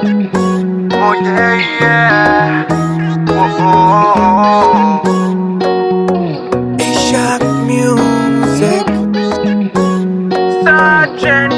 Oh yeah, yeah. A-Shock Music Sergeant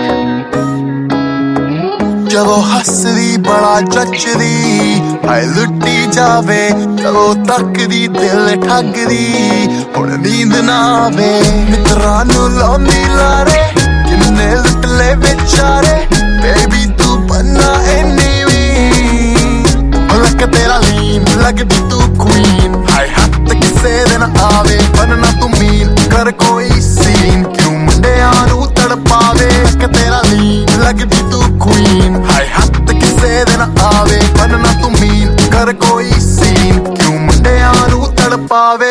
ਜਦੋਂ ਹੱਸਦੀ ਬੜਾ ਜੱਚਦੀ ਹਾਏ ਲੁੱਟੀ ਜਾਵੇ ਜਦੋਂ ਤੱਕਦੀ ਦਿਲ ਠੱਗਦੀ ਹੁਣ ਨੀਂਦ ਨਾ ਆਵੇ ਮਿੱਤਰਾਂ ਨੂੰ ਲਾਉਂਦੀ ਲਾਰੇ ਕਿੰਨੇ ਲੁੱਟ ਲੈ ਵਿਚਾਰੇ ਬੇਬੀ ਤੂੰ ਬੰਨਾ ਇੰਨੀ ਵੀ ਲੱਕ ਤੇਰਾ ਲੀਨ ਲੱਗਦੀ ਤੂੰ ਕੁਈਨ ਹਾਏ ਹੱਥ ਕਿਸੇ ਦੇ ਨਾ ਆਵੇ ਬੰਨਾ ਤੂੰ ਮੀਨ ਕਰ ਕੋਈ ਸੀਨ ਕਿਉਂ ਮੁੰਡਿਆਂ ਨੂੰ ਤੜਪਾਵੇ ਲੱਕ ਤੇਰਾ ਲੀਨ ਲੱਗਦੀ ਤੂੰ ਕੁਈਨ ਹਾਏ ਹੱਥ ਕਿਸੇ ਦੇ ਨਾ ਆਵੇ ਬੰਨਾ ਤੂੰ ਮੀਨ ਕਰ ਕੋਈ ਸੀਨ ਕਿਉਂ ਮੁੰਡਿਆਂ ਨੂੰ ਤੜਪਾਵੇ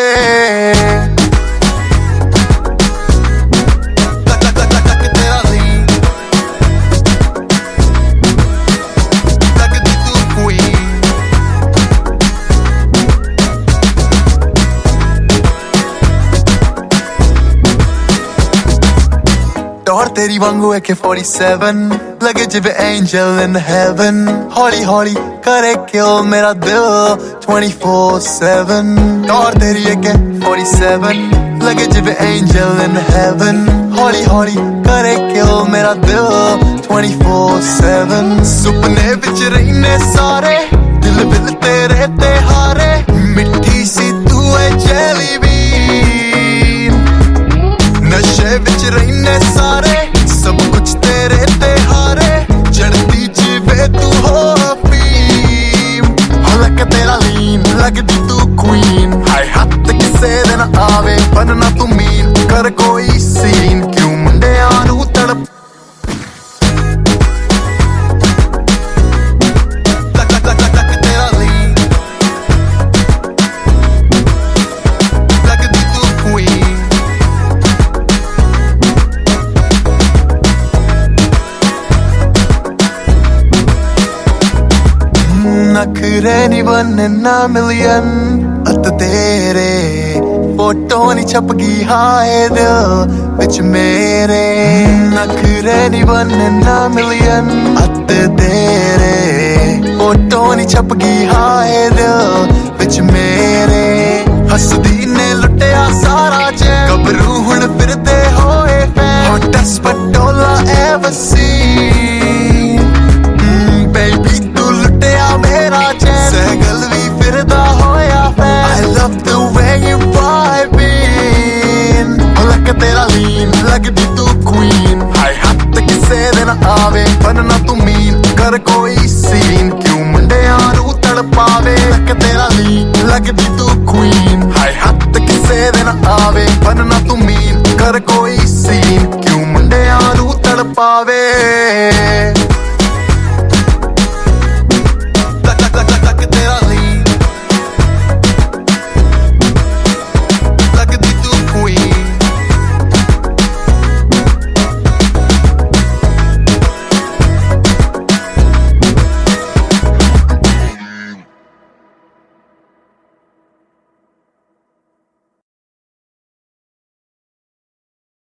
Door teri wangu AK-47 lage jive angel in heaven Holi holi kare kill mera dil 24/7 Door teri AK-47 lage jive angel in heaven Holi holi kare kill mera dil 24/7 Supne vich rehne sare dil bil tere te haare mitti si tu hai jelly bean नशे विच रहने सारे सब कुछ तेरे ते हारे चढ़ती जीवे तू हो अफीम हलक तेरा लीन लगदी तू क्वीन हाय हथ किसे दे ना आवे बनना तू मीन कर कोई सीन क्यों मुंडियां नू तड़प नखरे नी बनने ना मिलियन अत तेरे फोटो नी छप गई हाय दिल विच मेरे नखरे नी बनने ना मिलियन अत तेरे फोटो नी छप गई हाय दिल विच मेरे हसदी ने लुटिया सारा चैन गबरू हुण फिरदे होए फैन हॉटेस्ट पटोला एवर सीन बेबी तू लुटिया मेरा चैन सहगल भी फिरदा होया fan I love the way you vibing लक तेरा लीन लगदी तू क्वीन हाय हथ किसे दे ना आवे बनना तू मीन कर कोई सीन क्यों मुंडियां नू तड़पावे लक तेरा लीन लगदी तू क्वीन हाय हथ किसे दे ना आवे बनना तू मीन कर कोई सीन क्यों मुंडियां नू तड़पावे